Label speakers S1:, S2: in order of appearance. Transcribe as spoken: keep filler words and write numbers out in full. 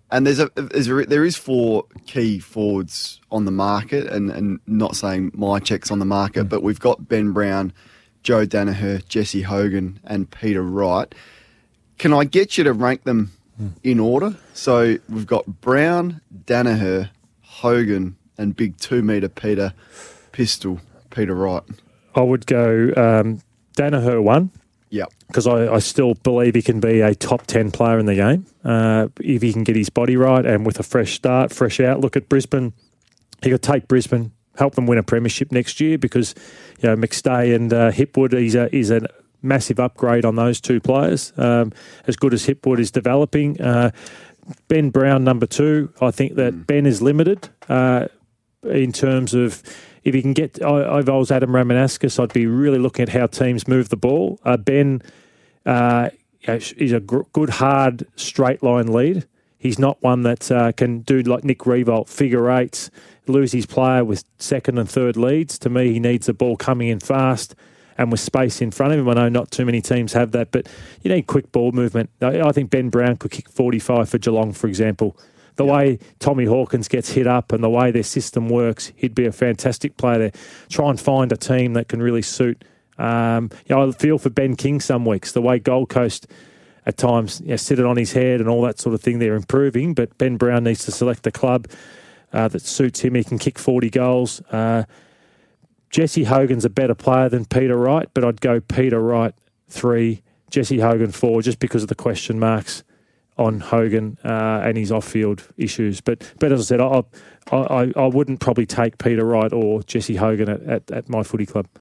S1: And there's a, there's a there is four key forwards on the market, and, and not saying my check's on the market, mm. but we've got Ben Brown, Joe Daniher, Jesse Hogan, and Peter Wright. Can I get you to rank them mm. in order? So we've got Brown, Daniher, Hogan, and big two-metre Peter Pistol, Peter Wright.
S2: I would go um, Daniher one.
S1: Yep.
S2: Because I, I still believe he can be a top ten player in the game uh, if he can get his body right and with a fresh start, fresh outlook at Brisbane. He could take Brisbane, help them win a premiership next year because you know McStay and uh, Hipwood is a is a massive upgrade on those two players. Um, as good as Hipwood is developing, uh, Ben Brown number two. I think that mm. Ben is limited uh, in terms of. If you can get, I, if I was Adam Ramanauskas, I'd be really looking at how teams move the ball. Uh, Ben uh, is a gr- good, hard, straight line lead. He's not one that uh, can do like Nick Revolt, figure eights, lose his player with second and third leads. To me, he needs the ball coming in fast and with space in front of him. I know not too many teams have that, but you need quick ball movement. I, I think Ben Brown could kick forty-five for Geelong, for example. The yep. way Tommy Hawkins gets hit up and the way their system works, he'd be a fantastic player there. Try and find a team that can really suit. Um, you know, I feel for Ben King some weeks. The way Gold Coast at times you know, sit it on his head and all that sort of thing, they're improving. But Ben Brown needs to select a club uh, that suits him. He can kick forty goals. Uh, Jesse Hogan's a better player than Peter Wright, but I'd go Peter Wright three, Jesse Hogan four, just because of the question marks on Hogan uh, and his off-field issues. But but as I said, I I, I wouldn't probably take Peter Wright or Jesse Hogan at, at, at my footy club.